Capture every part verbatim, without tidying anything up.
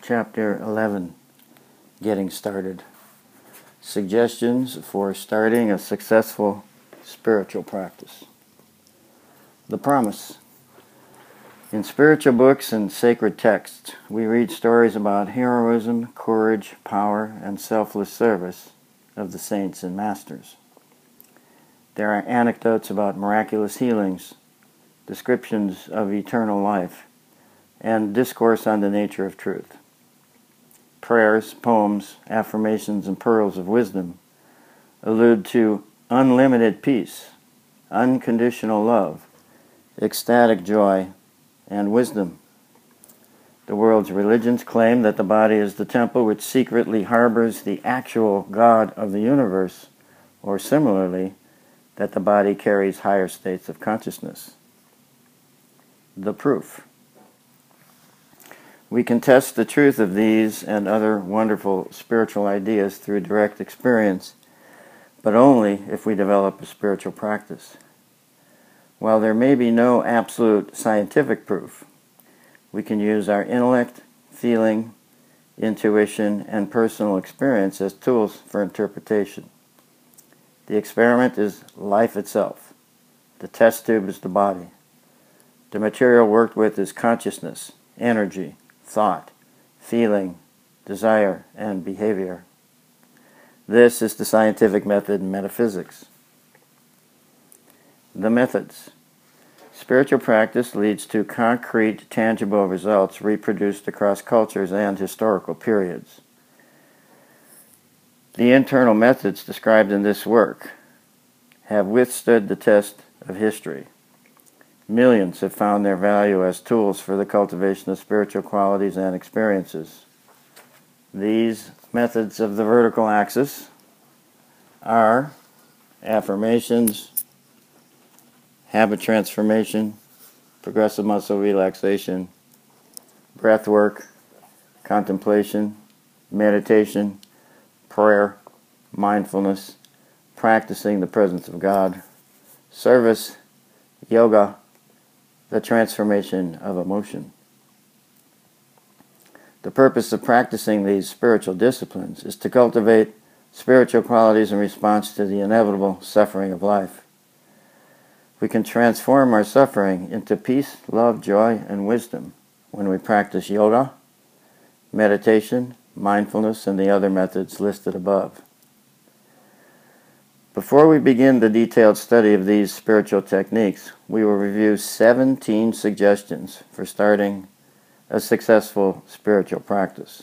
Chapter eleven, Getting Started. Suggestions for starting a successful spiritual practice. The promise. In spiritual books and sacred texts, we read stories about heroism, courage, power, and selfless service of the saints and masters. There are anecdotes about miraculous healings, descriptions of eternal life, and discourse on the nature of truth. Prayers, poems, affirmations, and pearls of wisdom allude to unlimited peace, unconditional love, ecstatic joy, and wisdom. The world's religions claim that the body is the temple which secretly harbors the actual God of the universe, or similarly, that the body carries higher states of consciousness. The proof. We can test the truth of these and other wonderful spiritual ideas through direct experience, but only if we develop a spiritual practice. While there may be no absolute scientific proof, we can use our intellect, feeling, intuition, and personal experience as tools for interpretation. The experiment is life itself. The test tube is the body. The material worked with is consciousness, energy, thought, feeling, desire, and behavior. This is the scientific method in metaphysics. The methods. Spiritual practice leads to concrete, tangible results reproduced across cultures and historical periods. The internal methods described in this work have withstood the test of history. Millions have found their value as tools for the cultivation of spiritual qualities and experiences. These methods of the vertical axis are affirmations, habit transformation, progressive muscle relaxation, breath work, contemplation, meditation, prayer, mindfulness, practicing the presence of God, service, yoga, the transformation of emotion. The purpose of practicing these spiritual disciplines is to cultivate spiritual qualities in response to the inevitable suffering of life. We can transform our suffering into peace, love, joy, and wisdom when we practice yoga, meditation, mindfulness, and the other methods listed above. Before we begin the detailed study of these spiritual techniques, we will review seventeen suggestions for starting a successful spiritual practice.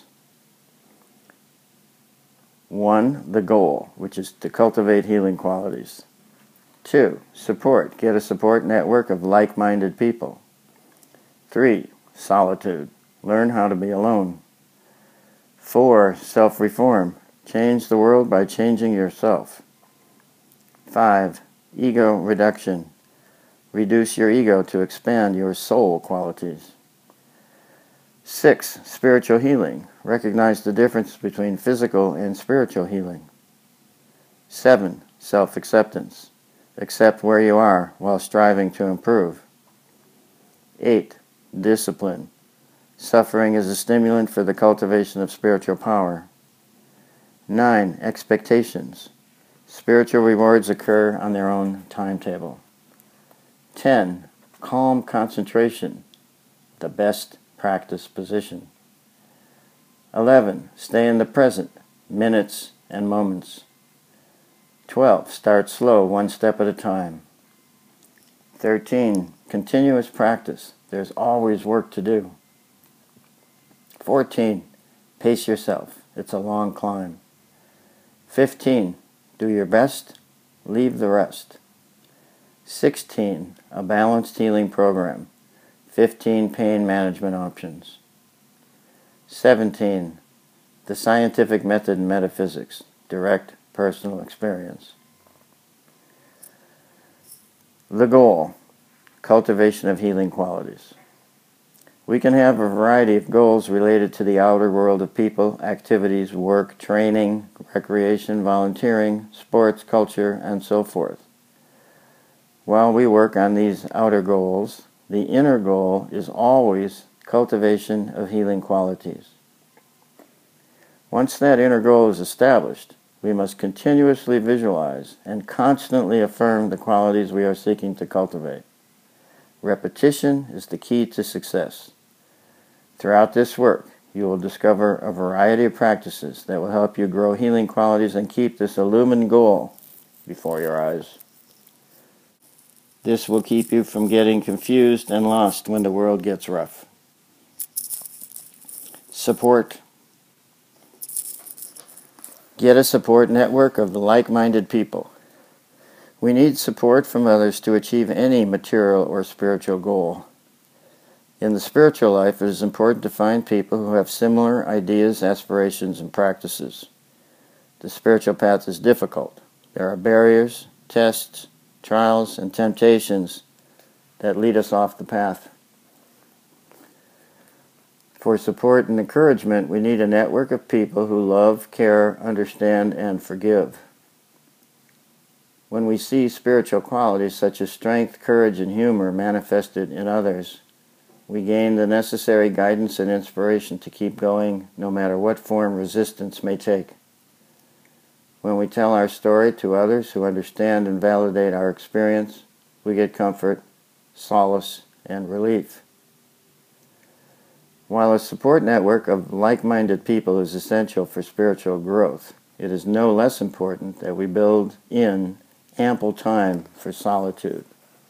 One, the goal, which is to cultivate healing qualities. Two, support. Get a support network of like-minded people. Three, solitude. Learn how to be alone. Four, self-reform. Change the world by changing yourself. Five, ego reduction. Reduce your ego to expand your soul qualities. Six, spiritual healing. Recognize the difference between physical and spiritual healing. Seven, self-acceptance. Accept where you are while striving to improve. Eight, discipline. Suffering is a stimulant for the cultivation of spiritual power. Nine, expectations. Spiritual rewards occur on their own timetable. Ten, calm concentration, the best practice position. Eleven, stay in the present, minutes and moments. Twelve, start slow, one step at a time. Thirteen, continuous practice. There's always work to do. Fourteen, pace yourself. It's a long climb. Fifteen, do your best, leave the rest. Sixteen, a balanced healing program. Fifteen, pain management options. Seventeen, the scientific method in metaphysics. Direct personal experience. The goal, cultivation of healing qualities. We can have a variety of goals related to the outer world of people, activities, work, training, recreation, volunteering, sports, culture, and so forth. While we work on these outer goals, the inner goal is always cultivation of healing qualities. Once that inner goal is established, we must continuously visualize and constantly affirm the qualities we are seeking to cultivate. Repetition is the key to success. Throughout this work, you will discover a variety of practices that will help you grow healing qualities and keep this illumined goal before your eyes. This will keep you from getting confused and lost when the world gets rough. Support. Get a support network of like-minded people. We need support from others to achieve any material or spiritual goal. In the spiritual life, it is important to find people who have similar ideas, aspirations, and practices. The spiritual path is difficult. There are barriers, tests, trials, and temptations that lead us off the path. For support and encouragement, we need a network of people who love, care, understand, and forgive. When we see spiritual qualities such as strength, courage, and humor manifested in others, we gain the necessary guidance and inspiration to keep going no matter what form resistance may take. When we tell our story to others who understand and validate our experience, we get comfort, solace, and relief. While a support network of like-minded people is essential for spiritual growth, it is no less important that we build in ample time for solitude.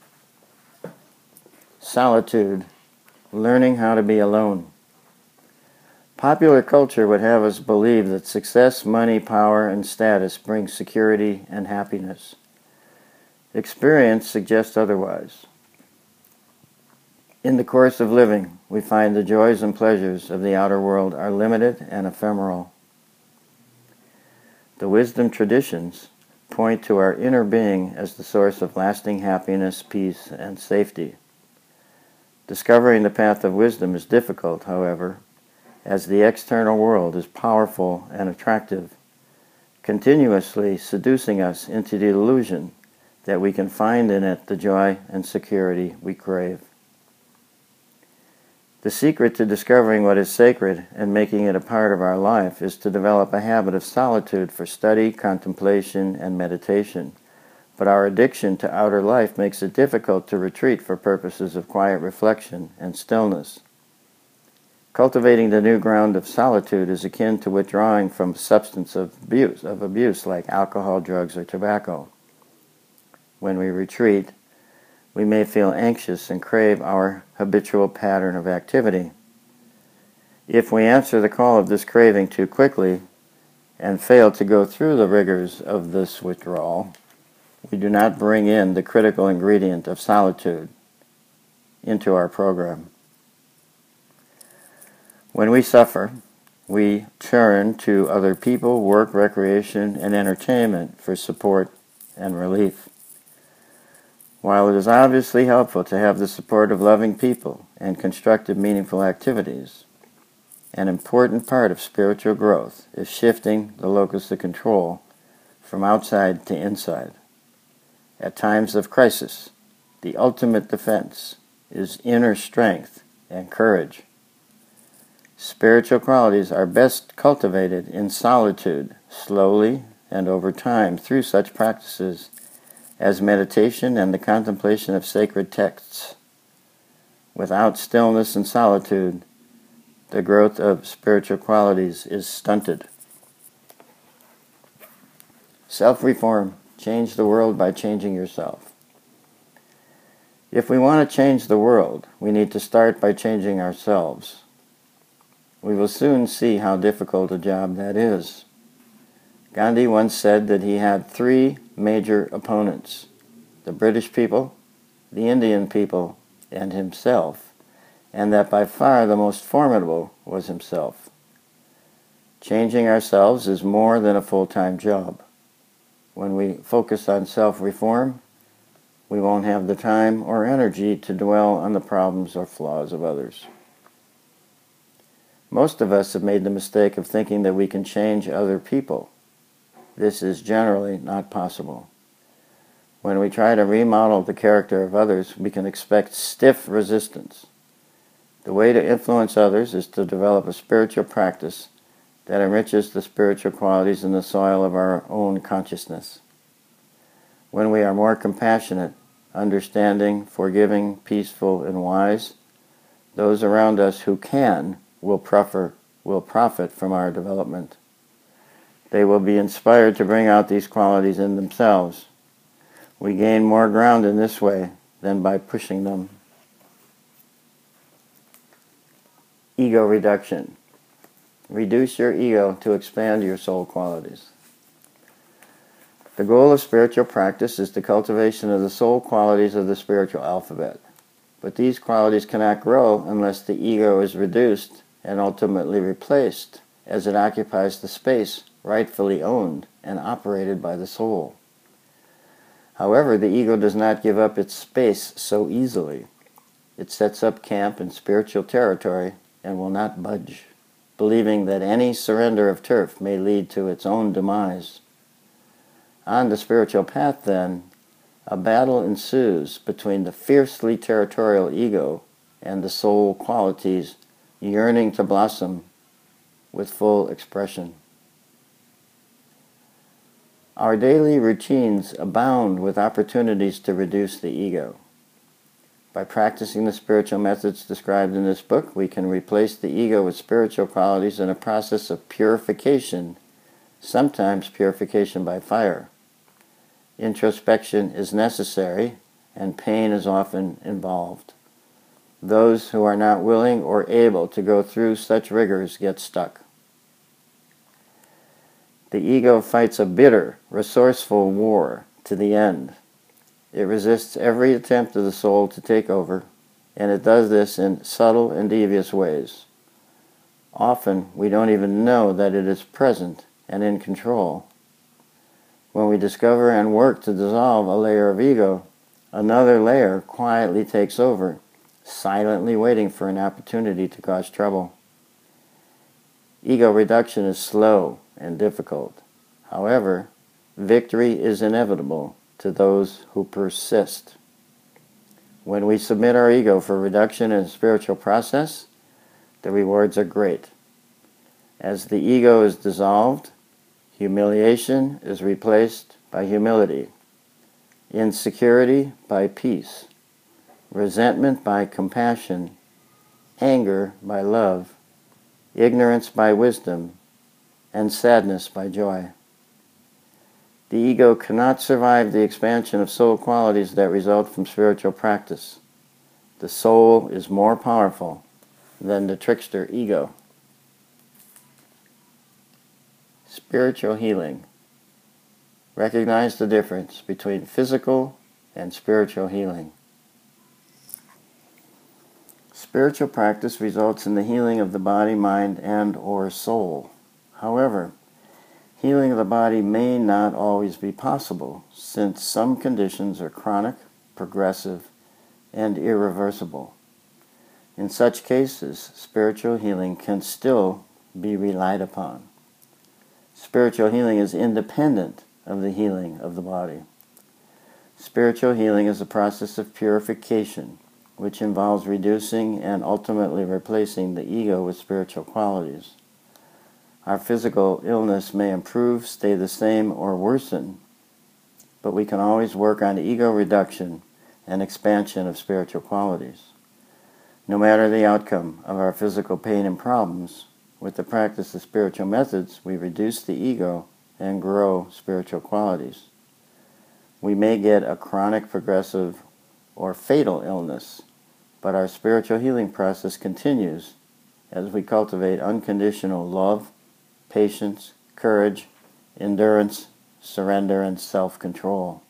Solitude, learning how to be alone. Popular culture would have us believe that success, money, power, and status bring security and happiness. Experience suggests otherwise. In the course of living, we find the joys and pleasures of the outer world are limited and ephemeral. The wisdom traditions point to our inner being as the source of lasting happiness, peace, and safety. Discovering the path of wisdom is difficult, however, as the external world is powerful and attractive, continuously seducing us into the illusion that we can find in it the joy and security we crave. The secret to discovering what is sacred and making it a part of our life is to develop a habit of solitude for study, contemplation, and meditation. But our addiction to outer life makes it difficult to retreat for purposes of quiet reflection and stillness. Cultivating the new ground of solitude is akin to withdrawing from substance of abuse, of abuse like alcohol, drugs, or tobacco. When we retreat, we may feel anxious and crave our habitual pattern of activity. If we answer the call of this craving too quickly and fail to go through the rigors of this withdrawal, we do not bring in the critical ingredient of solitude into our program. When we suffer, we turn to other people, work, recreation, and entertainment for support and relief. While it is obviously helpful to have the support of loving people and constructive, meaningful activities, an important part of spiritual growth is shifting the locus of control from outside to inside. At times of crisis, the ultimate defense is inner strength and courage. Spiritual qualities are best cultivated in solitude, slowly and over time through such practices as meditation and the contemplation of sacred texts. Without stillness and solitude, the growth of spiritual qualities is stunted. Self-reform. Change the world by changing yourself. If we want to change the world, we need to start by changing ourselves. We will soon see how difficult a job that is. Gandhi once said that he had three major opponents: the British people, the Indian people, and himself, and that by far the most formidable was himself. Changing ourselves is more than a full-time job. When we focus on self-reform, we won't have the time or energy to dwell on the problems or flaws of others. Most of us have made the mistake of thinking that we can change other people. This is generally not possible. When we try to remodel the character of others, we can expect stiff resistance. The way to influence others is to develop a spiritual practice that enriches the spiritual qualities in the soil of our own consciousness. When we are more compassionate, understanding, forgiving, peaceful, and wise, those around us who can will proffer, will profit from our development. They will be inspired to bring out these qualities in themselves. We gain more ground in this way than by pushing them. Ego reduction. Reduce your ego to expand your soul qualities. The goal of spiritual practice is the cultivation of the soul qualities of the spiritual alphabet. But these qualities cannot grow unless the ego is reduced and ultimately replaced, as it occupies the space rightfully owned and operated by the soul. However, the ego does not give up its space so easily. It sets up camp in spiritual territory and will not budge, believing that any surrender of turf may lead to its own demise. On the spiritual path, then, a battle ensues between the fiercely territorial ego and the soul qualities yearning to blossom with full expression. Our daily routines abound with opportunities to reduce the ego. By practicing the spiritual methods described in this book, we can replace the ego with spiritual qualities in a process of purification, sometimes purification by fire. Introspection is necessary, and pain is often involved. Those who are not willing or able to go through such rigors get stuck. The ego fights a bitter, resourceful war to the end. It resists every attempt of the soul to take over, and it does this in subtle and devious ways. Often, we don't even know that it is present and in control. When we discover and work to dissolve a layer of ego, another layer quietly takes over, silently waiting for an opportunity to cause trouble. Ego reduction is slow and difficult. However, victory is inevitable to those who persist. When we submit our ego for reduction in a spiritual process, the rewards are great. As the ego is dissolved, humiliation is replaced by humility, insecurity by peace, resentment by compassion, anger by love, ignorance by wisdom, and sadness by joy. The ego cannot survive the expansion of soul qualities that result from spiritual practice. The soul is more powerful than the trickster ego. Spiritual healing. Recognize the difference between physical and spiritual healing. Spiritual practice results in the healing of the body, mind, and or soul. However, healing of the body may not always be possible, since some conditions are chronic, progressive, and irreversible. In such cases, spiritual healing can still be relied upon. Spiritual healing is independent of the healing of the body. Spiritual healing is a process of purification, which involves reducing and ultimately replacing the ego with spiritual qualities. Our physical illness may improve, stay the same, or worsen, but we can always work on ego reduction and expansion of spiritual qualities. No matter the outcome of our physical pain and problems, with the practice of spiritual methods, we reduce the ego and grow spiritual qualities. We may get a chronic, progressive, or fatal illness, but our spiritual healing process continues as we cultivate unconditional love, patience, courage, endurance, surrender, and self-control.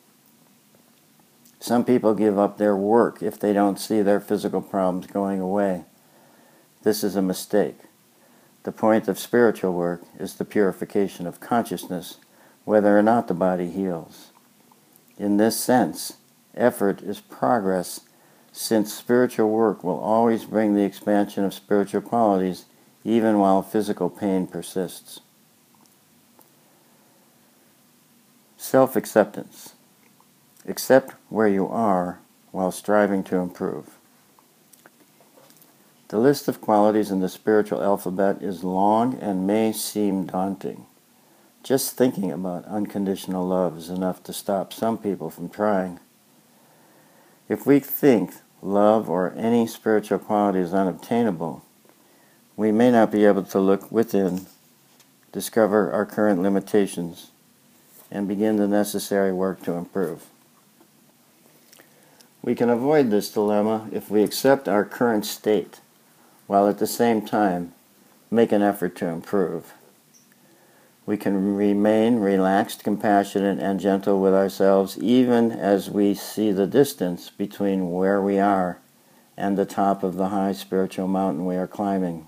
Some people give up their work if they don't see their physical problems going away. This is a mistake. The point of spiritual work is the purification of consciousness, whether or not the body heals. In this sense, effort is progress, since spiritual work will always bring the expansion of spiritual qualities even while physical pain persists. Self-acceptance. Accept where you are while striving to improve. The list of qualities in the spiritual alphabet is long and may seem daunting. Just thinking about unconditional love is enough to stop some people from trying. If we think love or any spiritual quality is unobtainable, we may not be able to look within, discover our current limitations, and begin the necessary work to improve. We can avoid this dilemma if we accept our current state, while at the same time make an effort to improve. We can remain relaxed, compassionate, and gentle with ourselves even as we see the distance between where we are and the top of the high spiritual mountain we are climbing.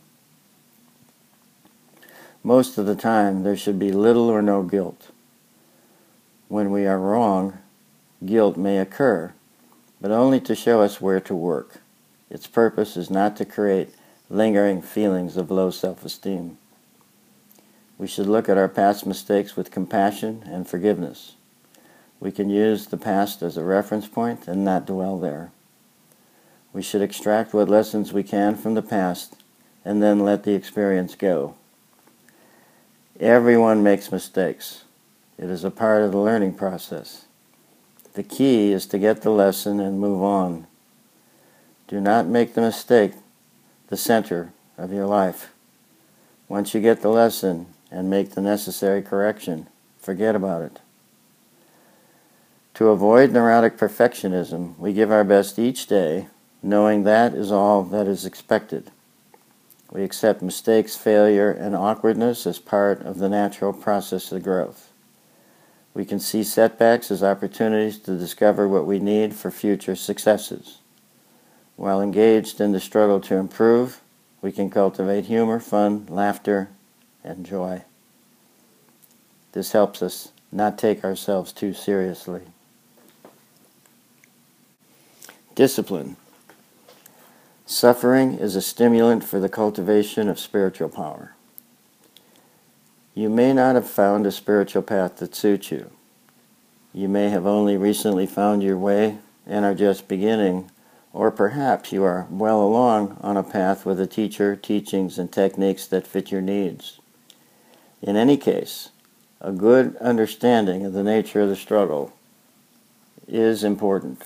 Most of the time, there should be little or no guilt. When we are wrong, guilt may occur, but only to show us where to work. Its purpose is not to create lingering feelings of low self-esteem. We should look at our past mistakes with compassion and forgiveness. We can use the past as a reference point and not dwell there. We should extract what lessons we can from the past and then let the experience go. Everyone makes mistakes. It is a part of the learning process. The key is to get the lesson and move on. Do not make the mistake the center of your life. Once you get the lesson and make the necessary correction, forget about it. To avoid neurotic perfectionism, we give our best each day, knowing that is all that is expected. We accept mistakes, failure, and awkwardness as part of the natural process of growth. We can see setbacks as opportunities to discover what we need for future successes. While engaged in the struggle to improve, we can cultivate humor, fun, laughter, and joy. This helps us not take ourselves too seriously. Discipline. Suffering is a stimulant for the cultivation of spiritual power. You may not have found a spiritual path that suits you. You may have only recently found your way and are just beginning, or perhaps you are well along on a path with a teacher, teachings, and techniques that fit your needs. In any case, a good understanding of the nature of the struggle is important.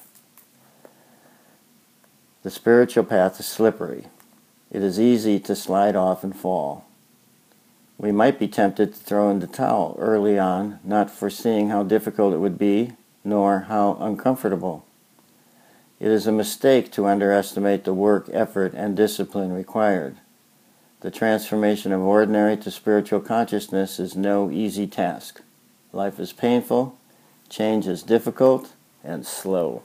The spiritual path is slippery. It is easy to slide off and fall. We might be tempted to throw in the towel early on, not foreseeing how difficult it would be, nor how uncomfortable. It is a mistake to underestimate the work, effort, and discipline required. The transformation of ordinary to spiritual consciousness is no easy task. Life is painful, change is difficult, and slow.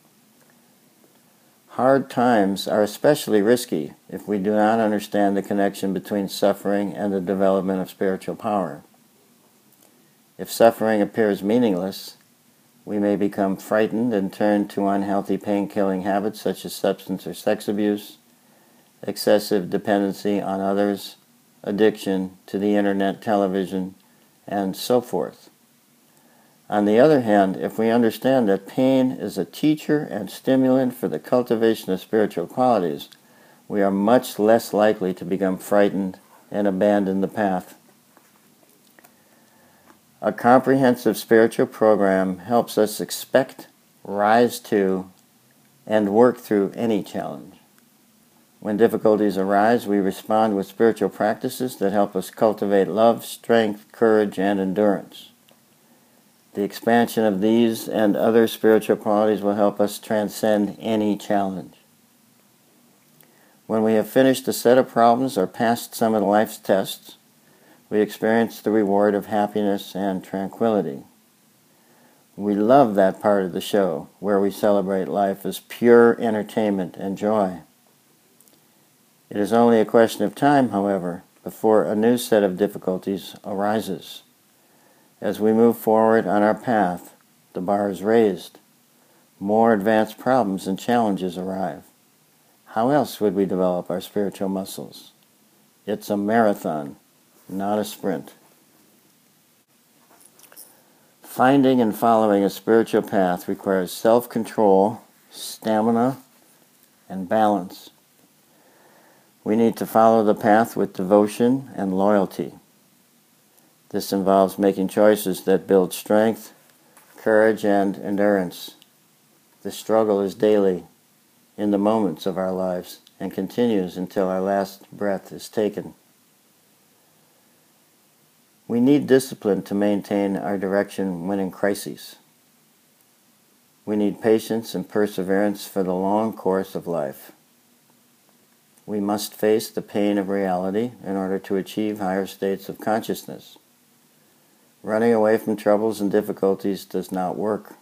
Hard times are especially risky if we do not understand the connection between suffering and the development of spiritual power. If suffering appears meaningless, we may become frightened and turn to unhealthy pain-killing habits such as substance or sex abuse, excessive dependency on others, addiction to the internet, television, and so forth. On the other hand, if we understand that pain is a teacher and stimulant for the cultivation of spiritual qualities, we are much less likely to become frightened and abandon the path. A comprehensive spiritual program helps us expect, rise to, and work through any challenge. When difficulties arise, we respond with spiritual practices that help us cultivate love, strength, courage, and endurance. The expansion of these and other spiritual qualities will help us transcend any challenge. When we have finished a set of problems or passed some of life's tests, we experience the reward of happiness and tranquility. We love that part of the show where we celebrate life as pure entertainment and joy. It is only a question of time, however, before a new set of difficulties arises. As we move forward on our path, the bar is raised. More advanced problems and challenges arrive. How else would we develop our spiritual muscles? It's a marathon, not a sprint. Finding and following a spiritual path requires self-control, stamina, and balance. We need to follow the path with devotion and loyalty. This involves making choices that build strength, courage, and endurance. The struggle is daily, in the moments of our lives, and continues until our last breath is taken. We need discipline to maintain our direction when in crises. We need patience and perseverance for the long course of life. We must face the pain of reality in order to achieve higher states of consciousness. Running away from troubles and difficulties does not work.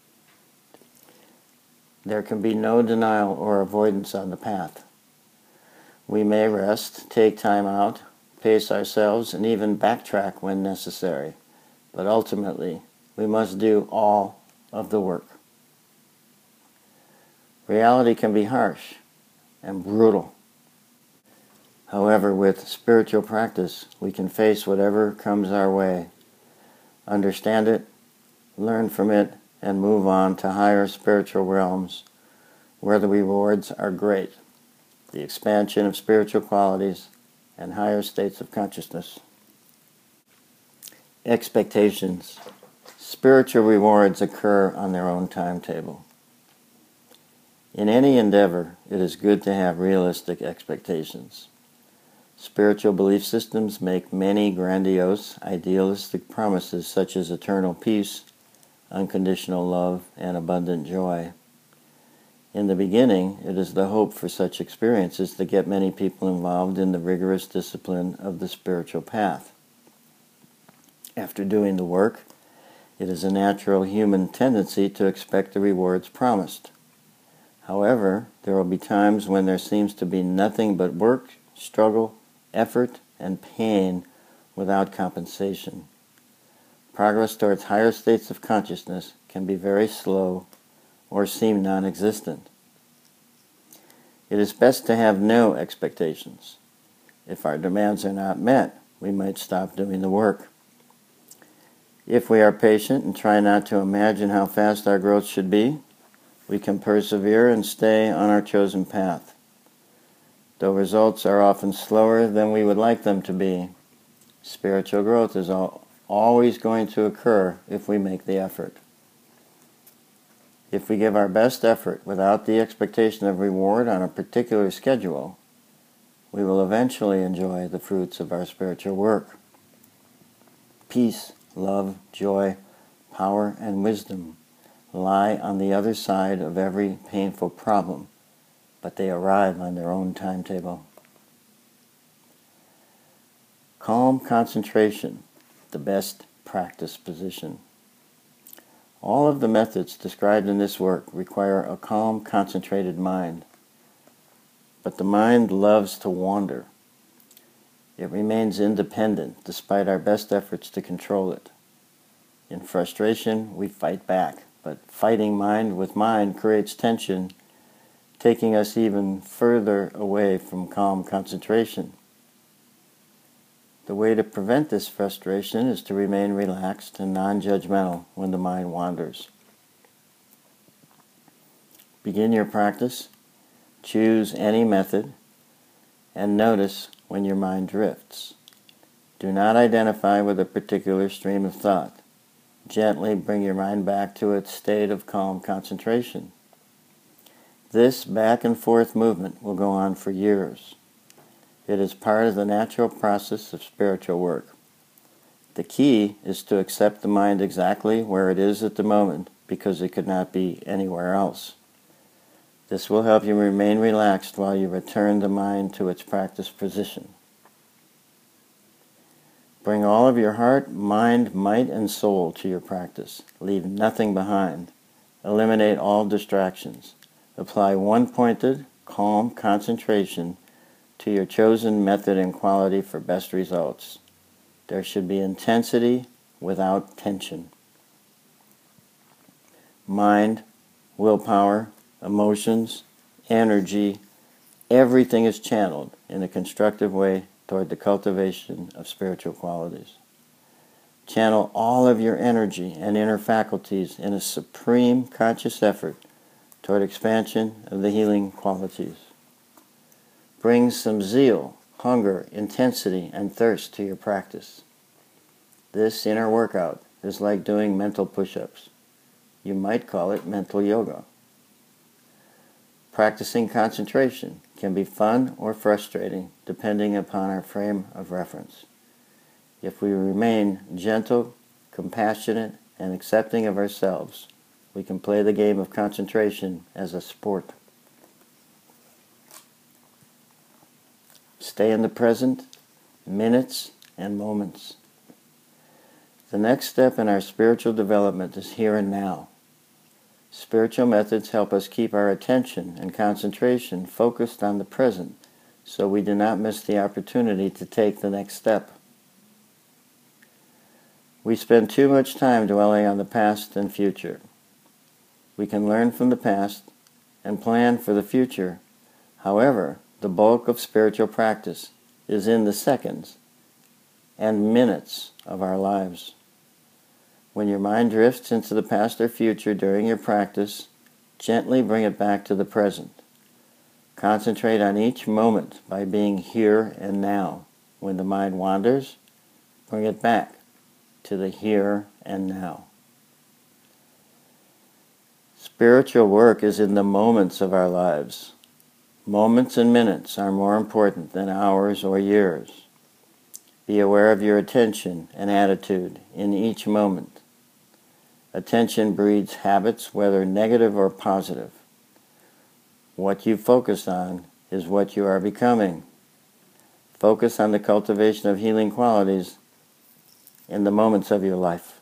There can be no denial or avoidance on the path. We may rest, take time out, pace ourselves, and even backtrack when necessary, but ultimately we must do all of the work. Reality can be harsh and brutal. However, with spiritual practice, we can face whatever comes our way, understand it, learn from it, and move on to higher spiritual realms where the rewards are great, the expansion of spiritual qualities, and higher states of consciousness. Expectations. Spiritual rewards occur on their own timetable. In any endeavor, it is good to have realistic expectations. Spiritual belief systems make many grandiose, idealistic promises such as eternal peace, unconditional love, and abundant joy. In the beginning, it is the hope for such experiences that get many people involved in the rigorous discipline of the spiritual path. After doing the work, it is a natural human tendency to expect the rewards promised. However, there will be times when there seems to be nothing but work, struggle, effort, and pain without compensation. Progress towards higher states of consciousness can be very slow or seem non-existent. It is best to have no expectations. If our demands are not met, we might stop doing the work. If we are patient and try not to imagine how fast our growth should be, we can persevere and stay on our chosen path. Though results are often slower than we would like them to be, spiritual growth is al- always going to occur if we make the effort. If we give our best effort without the expectation of reward on a particular schedule, we will eventually enjoy the fruits of our spiritual work. Peace, love, joy, power, and wisdom lie on the other side of every painful problem, but they arrive on their own timetable. Calm concentration, the best practice position. All of the methods described in this work require a calm, concentrated mind. But the mind loves to wander. It remains independent despite our best efforts to control it. In frustration, we fight back, but fighting mind with mind creates tension, taking us even further away from calm concentration. The way to prevent this frustration is to remain relaxed and non-judgmental when the mind wanders. Begin your practice, choose any method, and notice when your mind drifts. Do not identify with a particular stream of thought. Gently bring your mind back to its state of calm concentration. This back and forth movement will go on for years. It is part of the natural process of spiritual work. The key is to accept the mind exactly where it is at the moment, because it could not be anywhere else. This will help you remain relaxed while you return the mind to its practice position. Bring all of your heart, mind, might, and soul to your practice. Leave nothing behind. Eliminate all distractions. Apply one-pointed, calm concentration to your chosen method and quality for best results. There should be intensity without tension. Mind, willpower, emotions, energy, everything is channeled in a constructive way toward the cultivation of spiritual qualities. Channel all of your energy and inner faculties in a supreme conscious effort toward expansion of the healing qualities. Bring some zeal, hunger, intensity, and thirst to your practice. This inner workout is like doing mental push-ups. You might call it mental yoga. Practicing concentration can be fun or frustrating depending upon our frame of reference. If we remain gentle, compassionate, and accepting of ourselves, we can play the game of concentration as a sport. Stay in the present, minutes and moments. The next step in our spiritual development is here and now. Spiritual methods help us keep our attention and concentration focused on the present so we do not miss the opportunity to take the next step. We spend too much time dwelling on the past and future. We can learn from the past and plan for the future. However, the bulk of spiritual practice is in the seconds and minutes of our lives. When your mind drifts into the past or future during your practice, gently bring it back to the present. Concentrate on each moment by being here and now. When the mind wanders, bring it back to the here and now. Spiritual work is in the moments of our lives. Moments and minutes are more important than hours or years. Be aware of your attention and attitude in each moment. Attention breeds habits, whether negative or positive. What you focus on is what you are becoming. Focus on the cultivation of healing qualities in the moments of your life.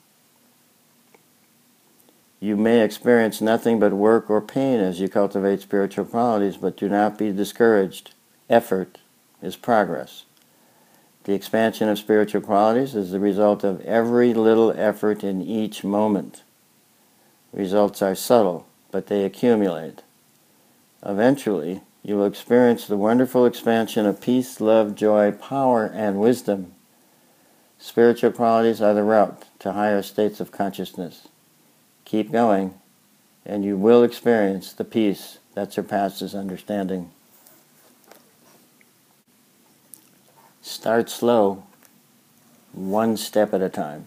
You may experience nothing but work or pain as you cultivate spiritual qualities, but do not be discouraged. Effort is progress. The expansion of spiritual qualities is the result of every little effort in each moment. Results are subtle, but they accumulate. Eventually, you will experience the wonderful expansion of peace, love, joy, power, and wisdom. Spiritual qualities are the route to higher states of consciousness. Keep going, and you will experience the peace that surpasses understanding. Start slow, one step at a time.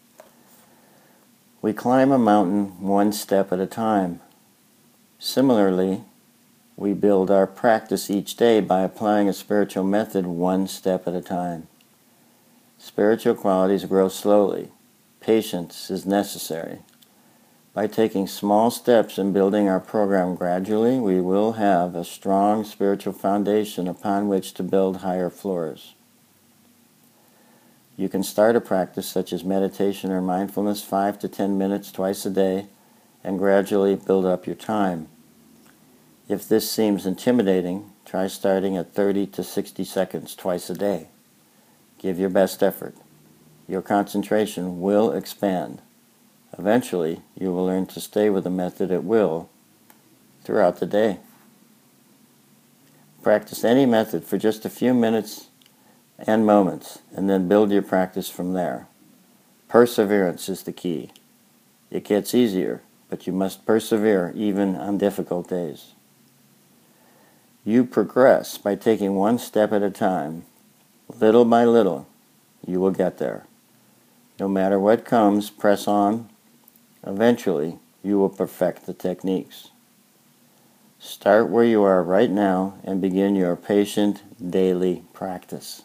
We climb a mountain one step at a time. Similarly, we build our practice each day by applying a spiritual method one step at a time. Spiritual qualities grow slowly. Patience is necessary. By taking small steps and building our program gradually, we will have a strong spiritual foundation upon which to build higher floors. You can start a practice such as meditation or mindfulness five to ten minutes twice a day and gradually build up your time. If this seems intimidating, try starting at thirty to sixty seconds twice a day. Give your best effort. Your concentration will expand. Eventually, you will learn to stay with the method at will throughout the day. Practice any method for just a few minutes and moments, and then build your practice from there. Perseverance is the key. It gets easier, but you must persevere even on difficult days. You progress by taking one step at a time. Little by little, you will get there. No matter what comes, press on. Eventually, you will perfect the techniques. Start where you are right now and begin your patient daily practice.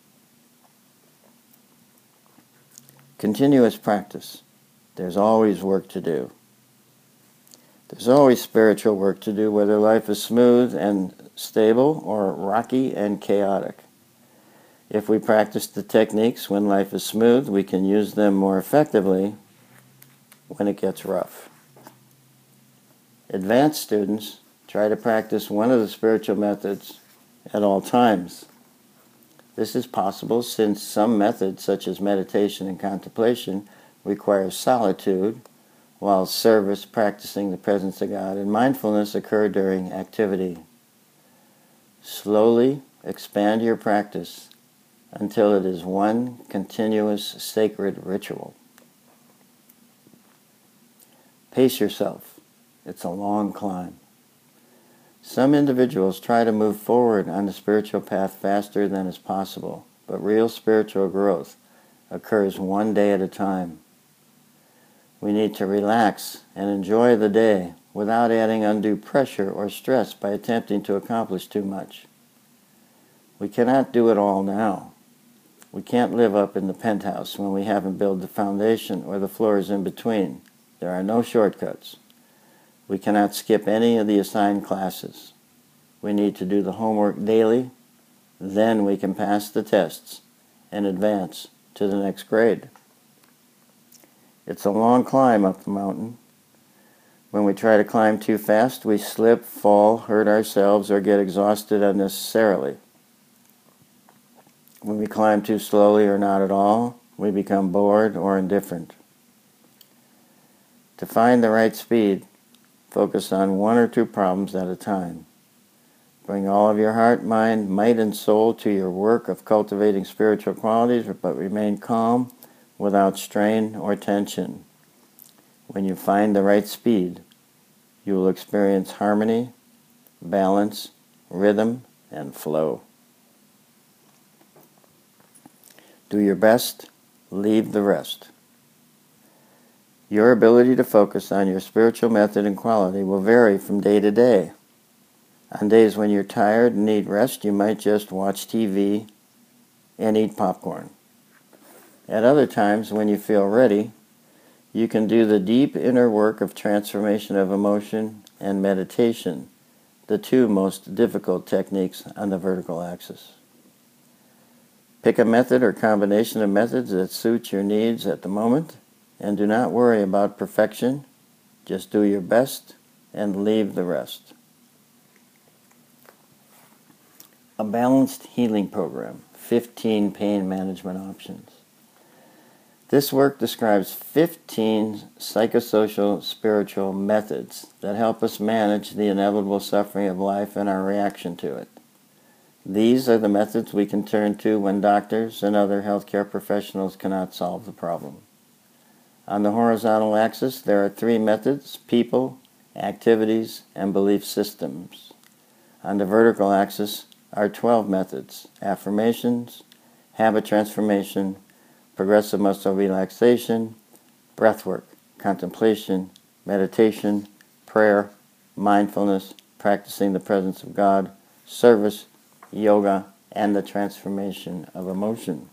Continuous practice. There's always work to do. There's always spiritual work to do, whether life is smooth and stable or rocky and chaotic. If we practice the techniques when life is smooth, we can use them more effectively when it gets rough. Advanced students try to practice one of the spiritual methods at all times. This is possible since some methods, such as meditation and contemplation, require solitude, while service, practicing the presence of God, and mindfulness occur during activity. Slowly expand your practice until it is one continuous sacred ritual. Pace yourself. It's a long climb. Some individuals try to move forward on the spiritual path faster than is possible, but real spiritual growth occurs one day at a time. We need to relax and enjoy the day without adding undue pressure or stress by attempting to accomplish too much. We cannot do it all now. We can't live up in the penthouse when we haven't built the foundation or the floors in between. There are no shortcuts. We cannot skip any of the assigned classes. We need to do the homework daily, then we can pass the tests and advance to the next grade. It's a long climb up the mountain. When we try to climb too fast, we slip, fall, hurt ourselves, or get exhausted unnecessarily. When we climb too slowly or not at all, we become bored or indifferent. To find the right speed, focus on one or two problems at a time. Bring all of your heart, mind, might, and soul to your work of cultivating spiritual qualities, but remain calm without strain or tension. When you find the right speed, you will experience harmony, balance, rhythm, and flow. Do your best, leave the rest. Your ability to focus on your spiritual method and quality will vary from day to day. On days when you're tired and need rest, you might just watch T V and eat popcorn. At other times, when you feel ready, you can do the deep inner work of transformation of emotion and meditation, the two most difficult techniques on the vertical axis. Pick a method or combination of methods that suit your needs at the moment, and do not worry about perfection. Just do your best and leave the rest. A balanced healing program, fifteen pain management options. This work describes fifteen psychosocial spiritual methods that help us manage the inevitable suffering of life and our reaction to it. These are the methods we can turn to when doctors and other healthcare professionals cannot solve the problem. On the horizontal axis, there are three methods: people, activities, and belief systems. On the vertical axis are twelve methods: affirmations, habit transformation, progressive muscle relaxation, breathwork, contemplation, meditation, prayer, mindfulness, practicing the presence of God, service, yoga, and the transformation of emotion.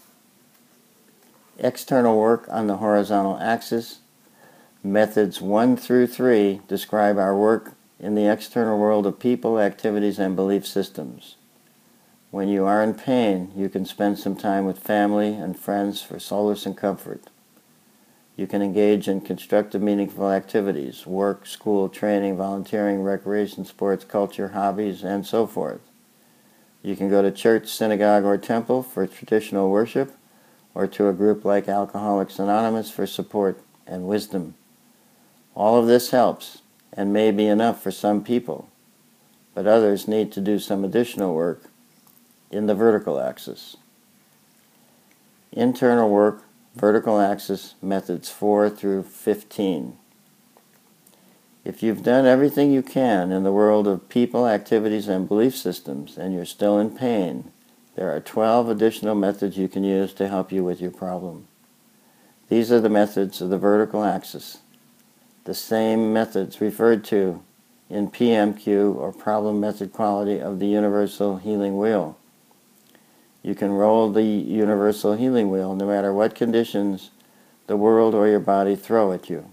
External work on the horizontal axis. Methods one through three describe our work in the external world of people, activities, and belief systems. When you are in pain, you can spend some time with family and friends for solace and comfort. You can engage in constructive, meaningful activities: work, school, training, volunteering, recreation, sports, culture, hobbies, and so forth. You can go to church, synagogue, or temple for traditional worship, or to a group like Alcoholics Anonymous for support and wisdom. All of this helps and may be enough for some people, but others need to do some additional work in the vertical axis. Internal work, vertical axis, methods four through fifteen. If you've done everything you can in the world of people, activities, and belief systems, and you're still in pain, there are twelve additional methods you can use to help you with your problem. These are the methods of the vertical axis, the same methods referred to in P M Q, or problem method quality, of the universal healing wheel. You can roll the universal healing wheel no matter what conditions the world or your body throw at you.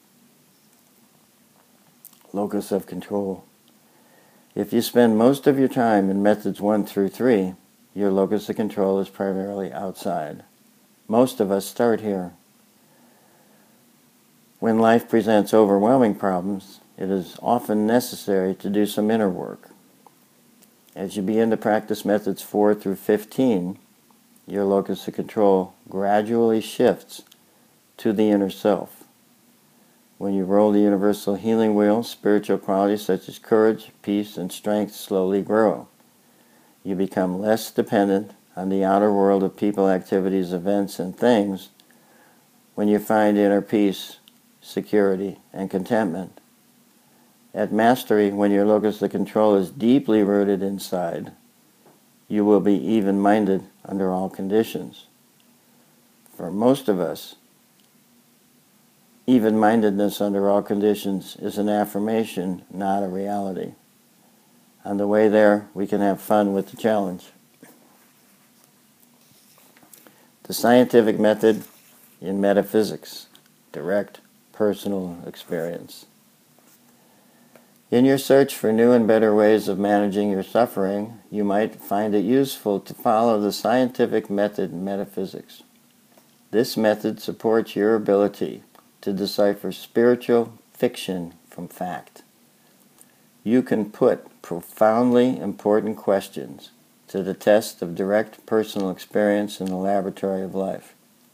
Locus of control. If you spend most of your time in methods one through three, your locus of control is primarily outside. Most of us start here. When life presents overwhelming problems, it is often necessary to do some inner work. As you begin to practice methods four through fifteen, your locus of control gradually shifts to the inner self. When you roll the universal healing wheel, spiritual qualities such as courage, peace, and strength slowly grow. You become less dependent on the outer world of people, activities, events, and things when you find inner peace, security, and contentment. At mastery, when your locus of control is deeply rooted inside, you will be even-minded under all conditions. For most of us, even-mindedness under all conditions is an affirmation, not a reality. On the way there, we can have fun with the challenge. The scientific method in metaphysics, direct personal experience. In your search for new and better ways of managing your suffering, you might find it useful to follow the scientific method in metaphysics. This method supports your ability to decipher spiritual fiction from fact. You can put profoundly important questions to the test of direct personal experience in the laboratory of life.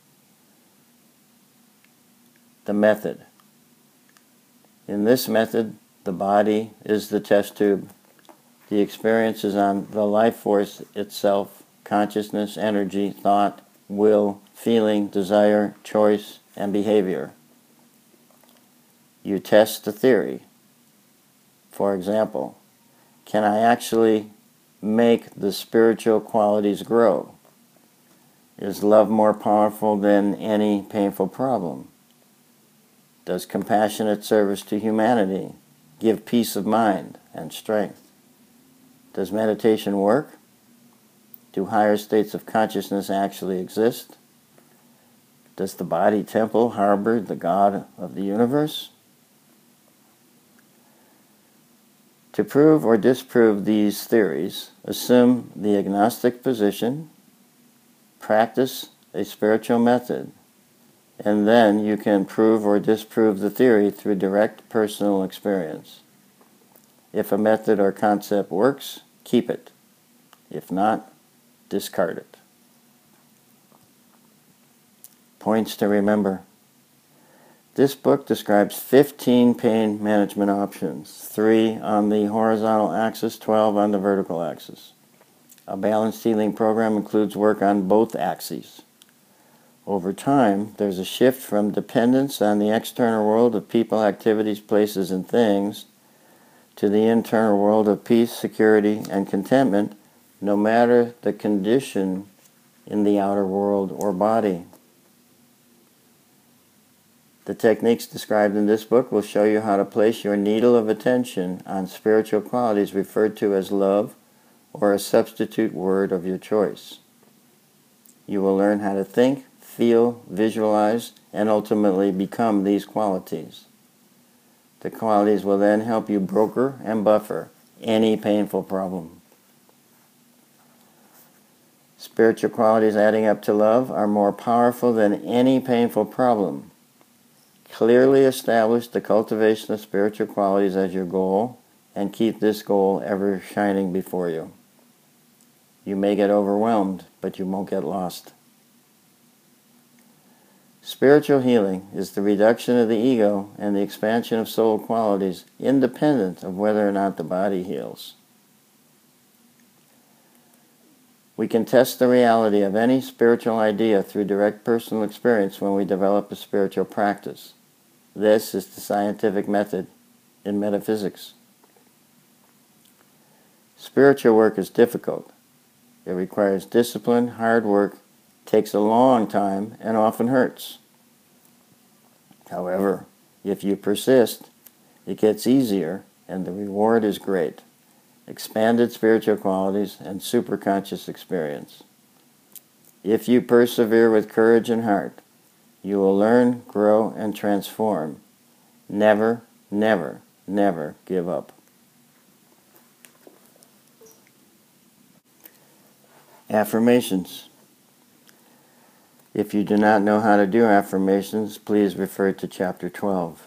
The method. In this method, the body is the test tube. The experience is on the life force itself, consciousness, energy, thought, will, feeling, desire, choice, and behavior. You test the theory. For example, can I actually make the spiritual qualities grow? Is love more powerful than any painful problem? Does compassionate service to humanity give peace of mind and strength? Does meditation work? Do higher states of consciousness actually exist? Does the body temple harbor the God of the universe? To prove or disprove these theories, assume the agnostic position, practice a spiritual method, and then you can prove or disprove the theory through direct personal experience. If a method or concept works, keep it. If not, discard it. Points to remember. This book describes fifteen pain management options, three on the horizontal axis, twelve on the vertical axis. A balanced healing program includes work on both axes. Over time, there's a shift from dependence on the external world of people, activities, places, and things to the internal world of peace, security, and contentment, no matter the condition in the outer world or body. The techniques described in this book will show you how to place your needle of attention on spiritual qualities referred to as love or a substitute word of your choice. You will learn how to think, feel, visualize, and ultimately become these qualities. The qualities will then help you broker and buffer any painful problem. Spiritual qualities adding up to love are more powerful than any painful problem. Clearly establish the cultivation of spiritual qualities as your goal and keep this goal ever shining before you. You may get overwhelmed, but you won't get lost. Spiritual healing is the reduction of the ego and the expansion of soul qualities, independent of whether or not the body heals. We can test the reality of any spiritual idea through direct personal experience when we develop a spiritual practice. This is the scientific method in metaphysics. Spiritual work is difficult. It requires discipline, hard work, takes a long time, and often hurts. However, if you persist, it gets easier and the reward is great. Expanded spiritual qualities and superconscious experience. If you persevere with courage and heart, you will learn, grow, and transform. Never, never, never give up. Affirmations. If you do not know how to do affirmations, please refer to Chapter twelve.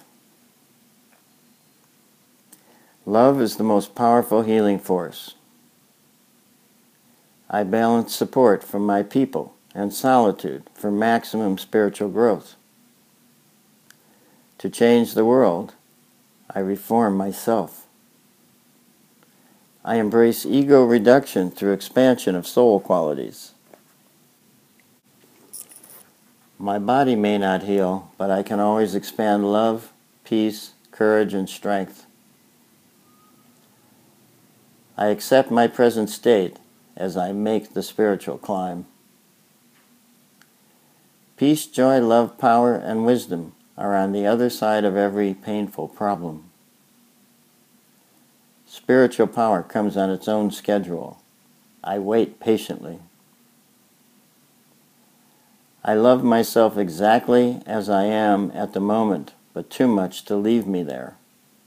Love is the most powerful healing force. I balance support from my people and solitude for maximum spiritual growth. To change the world, I reform myself. I embrace ego reduction through expansion of soul qualities. My body may not heal, but I can always expand love, peace, courage, and strength. I accept my present state as I make the spiritual climb. Peace, joy, love, power, and wisdom are on the other side of every painful problem. Spiritual power comes on its own schedule. I wait patiently. I love myself exactly as I am at the moment, but too much to leave me there.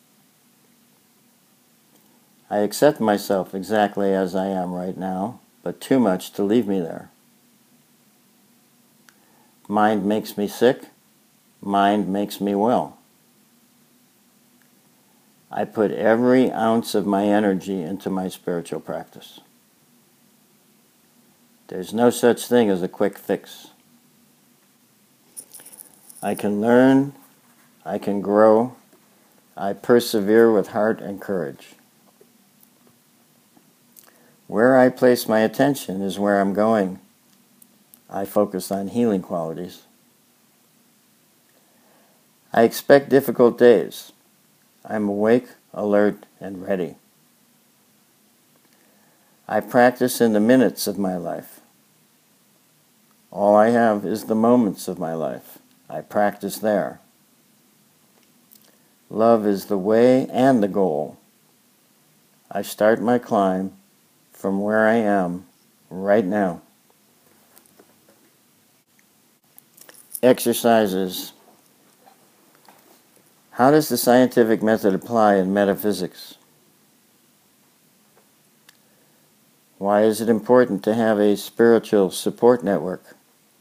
I accept myself exactly as I am right now, but too much to leave me there. Mind makes me sick. Mind makes me well. I put every ounce of my energy into my spiritual practice. There's no such thing as a quick fix. I can learn, I can grow, I persevere with heart and courage. Where I place my attention is where I'm going. I focus on healing qualities. I expect difficult days. I'm awake, alert, and ready. I practice in the minutes of my life. All I have is the moments of my life. I practice there. Love is the way and the goal. I start my climb from where I am right now. Exercises. How does the scientific method apply in metaphysics? Why is it important to have a spiritual support network?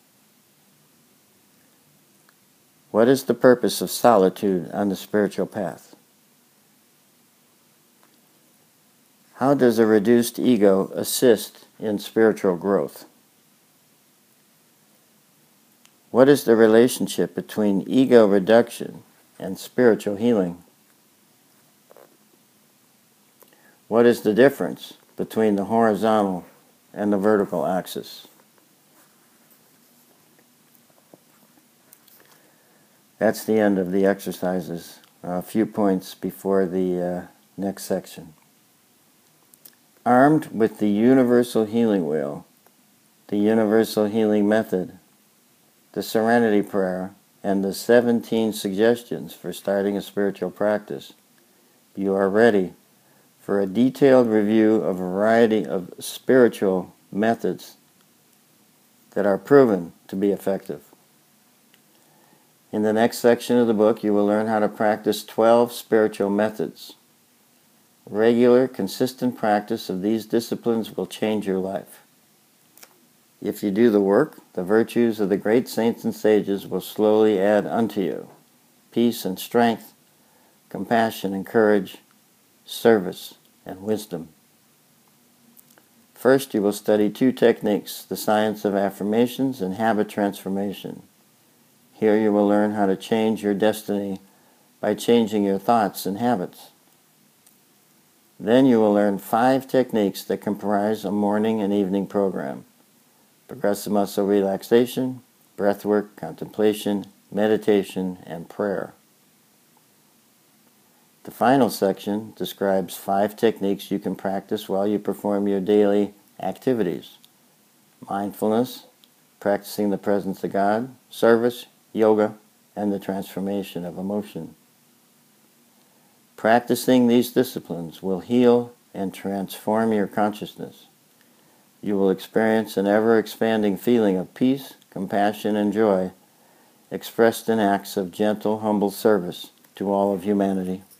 What is the purpose of solitude on the spiritual path? How does a reduced ego assist in spiritual growth? What is the relationship between ego reduction and spiritual healing? What is the difference between the horizontal and the vertical axis? That's the end of the exercises. A few points before the uh, next section. Armed with the Universal Healing Wheel, the Universal Healing Method, the Serenity Prayer, and the seventeen suggestions for starting a spiritual practice, you are ready for a detailed review of a variety of spiritual methods that are proven to be effective. In the next section of the book, you will learn how to practice twelve spiritual methods. Regular, consistent practice of these disciplines will change your life. If you do the work, the virtues of the great saints and sages will slowly add unto you peace and strength, compassion and courage, service and wisdom. First, you will study two techniques, the science of affirmations and habit transformation. Here you will learn how to change your destiny by changing your thoughts and habits. Then you will learn five techniques that comprise a morning and evening program: progressive muscle relaxation, breathwork, contemplation, meditation, and prayer. The final section describes five techniques you can practice while you perform your daily activities: mindfulness, practicing the presence of God, service, yoga, and the transformation of emotion. Practicing these disciplines will heal and transform your consciousness. You will experience an ever-expanding feeling of peace, compassion, and joy expressed in acts of gentle, humble service to all of humanity.